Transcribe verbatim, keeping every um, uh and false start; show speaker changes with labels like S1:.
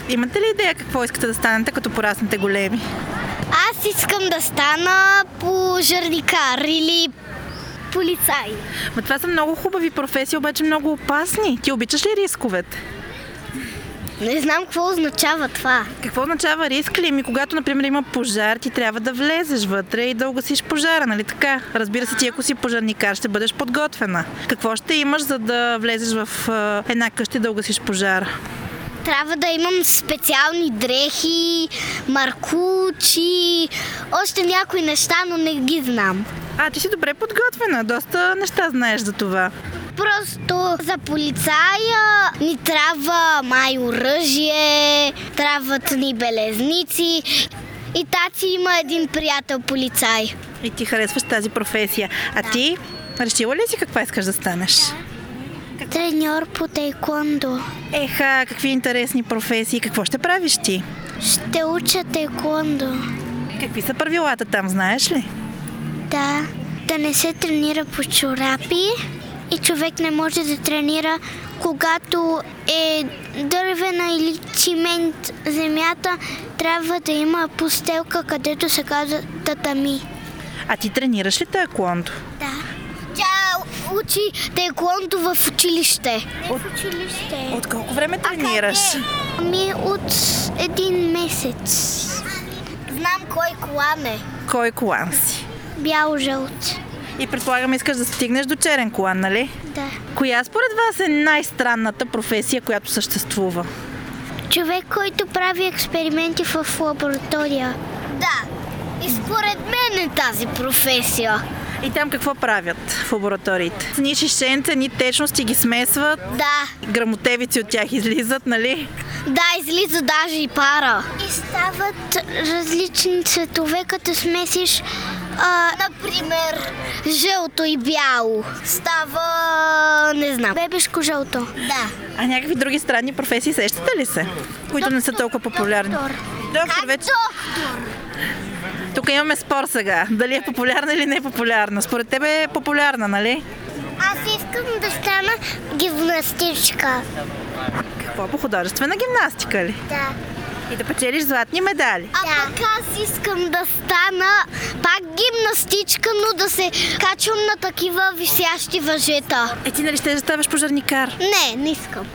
S1: Имате ли идея какво искате да станете, като пораснете големи?
S2: Аз искам да стана пожарникар или полицай.
S1: Ма това са много хубави професии, обаче много опасни. Ти обичаш ли рисковете?
S2: Не знам какво означава това.
S1: Какво означава риск ли? Ми, когато, например, има пожар, ти трябва да влезеш вътре и да угасиш пожара, нали така? Разбира се, ти ако си пожарникар, ще бъдеш подготвена. Какво ще имаш, за да влезеш в е, една къща и да угасиш пожара?
S2: Трябва да имам специални дрехи, маркучи, още някои неща, но не ги знам.
S1: А, ти си добре подготвена, доста неща знаеш за това.
S2: Просто за полицая ни трябва май оръжие, трябват ни белезници и тати има един приятел полицай.
S1: И ти харесваш тази професия. А
S2: Да.
S1: ти решила ли си каква искаш да станеш?
S2: Треньор по тейкондо.
S1: Еха, какви интересни професии. Какво ще правиш ти?
S2: Ще уча тейкондо.
S1: Какви са правилата там, знаеш ли?
S2: Да, да не се тренира по чорапи и човек не може да тренира, когато е дървена или цимент земята, трябва да има постелка, където се казва татами.
S1: А ти тренираш ли таеквондо?
S2: Да. Тя учи таеквондо в училище. Не в училище.
S1: От колко време тренираш?
S2: Ами от един месец. Знам кой колан е.
S1: Кой колан си?
S2: Бял-жълт.
S1: И предполагам, искаш да стигнеш до черен колан, нали?
S2: Да.
S1: Коя според вас е най-странната професия, която съществува?
S2: Човек, който прави експерименти в лаборатория. Да. И според мен е тази професия.
S1: И там какво правят в лабораториите? Ни шишенца, ни течности ги смесват,
S2: Да.
S1: грамотевици от тях излизат, нали?
S2: Да, излиза даже и пара. И стават различни цветове, като смесиш, а, например, жълто и бяло. Става, не знам, бебешко жълто. Да.
S1: А някакви други странни професии сещате ли се? Които не са толкова популярни.
S2: Доктор.
S1: Доктор,
S2: Как
S1: вече.
S2: доктор?
S1: Тук имаме спор сега. Дали е популярна или не е популярна. Според тебе е популярна, нали?
S2: Аз искам да стана гимнастичка.
S1: Какво, по художествена гимнастика ли?
S2: Да.
S1: И да печелиш златни медали.
S2: А да. Пък аз искам да стана пак гимнастичка, но да се качвам на такива висящи въжета.
S1: Е, ти нали ще да ставаш пожарникар?
S2: Не, не искам.